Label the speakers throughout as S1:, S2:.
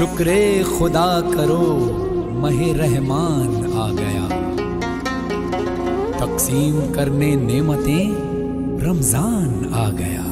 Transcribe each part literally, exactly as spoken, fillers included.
S1: शुक्रे खुदा करो महे रहमान आ गया, तकसीम करने नेमतें रमजान आ गया।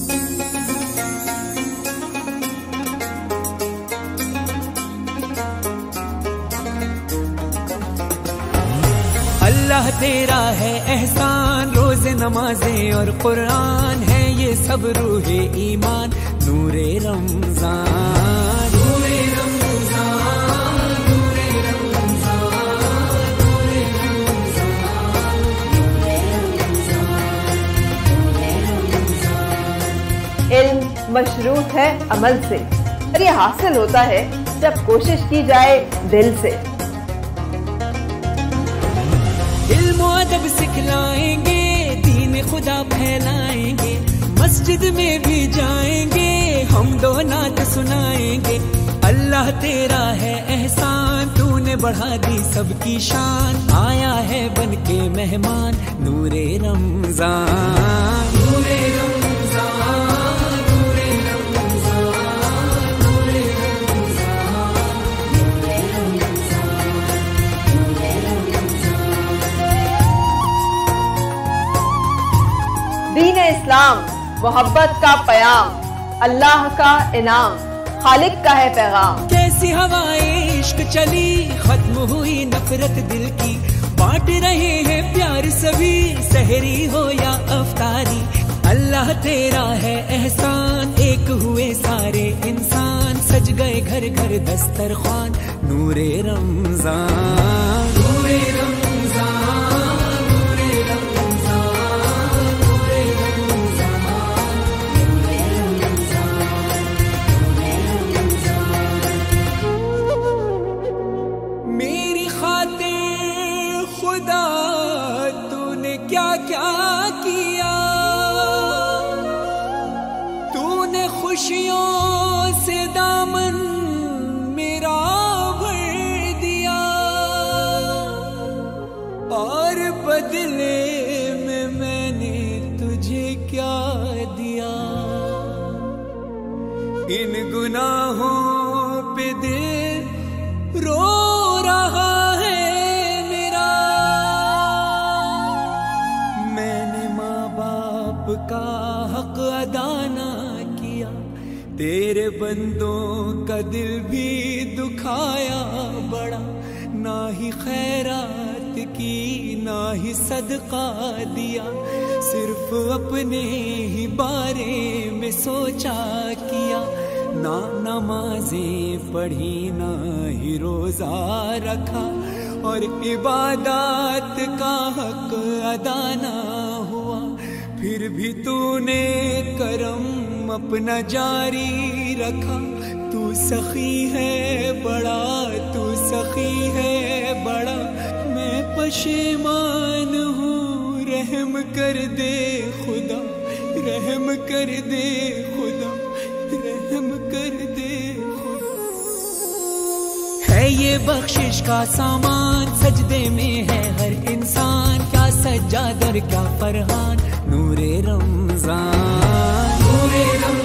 S1: अल्लाह तेरा है एहसान, रोज़े नमाजें और कुरान है ये सब रूहे ईमान, नूरे रमजान नूरे रमजान नूरे रमजान नूरे रमजान नूरे रमजान नूरे रमजान।
S2: इल्म मशरूत है अमल से, और ये हासिल होता है जब कोशिश की जाए दिल से।
S1: इल्म अदब सिखलाएंगे, दीन खुदा फैलाएंगे, मस्जिद में भी जाएंगे, हम दो नात सुनाएंगे। अल्लाह तेरा है एहसान, तूने बढ़ा दी सबकी शान, आया है बन के मेहमान, नूरे रमजान नूरे रमजान नूरे रमजान नूरे रमजान नूरे रमजान नूरे रमजान।
S2: दीन इस्लाम मोहब्बत का पयाम, अल्लाह का इनाम, खालिक का है पैगाम।
S1: कैसी हवाएं इश्क चली, खत्म हुई नफरत दिल की, बांट रहे हैं प्यार सभी, सहरी हो या अफ्तारी। अल्लाह तेरा है एहसान, एक हुए सारे इंसान, सज गए घर घर दस्तरखान, नूरे रमजान नूरे रमजान नूरे रमजान नूरे रमजान नूरे रमजान नूरे रमजान। मेरी खातिर खुदा तूने क्या क्या किया, तूने खुशियों से दामन मेरा भर दिया, और बदले में मैंने तुझे क्या दिया। इन गुनाहों पे दिल रो रहा है मेरा, मैंने माँ बाप का हक अदा ना किया, तेरे बंदों का दिल भी दुखाया बड़ा, ना ही खैरात की ना ही सदका दिया, सिर्फ अपने ही बारे में सोचा किया, ना नमाजें पढ़ी ना ही रोजा रखा, और इबादत का हक अदा ना हुआ, फिर भी तूने करम अपना जारी रखा। तू सखी है बड़ा, तू सखी है बड़ा, मैं पशेमान हूँ, रहम कर दे खुदा, रहम कर दे खुदा, रहम कर दे खुदा। है ये बख्शिश का सामान, सजदे में है हर इंसान, क्या सज्जाद और क्या फरहान, नूरे रमजान नूरे रमजान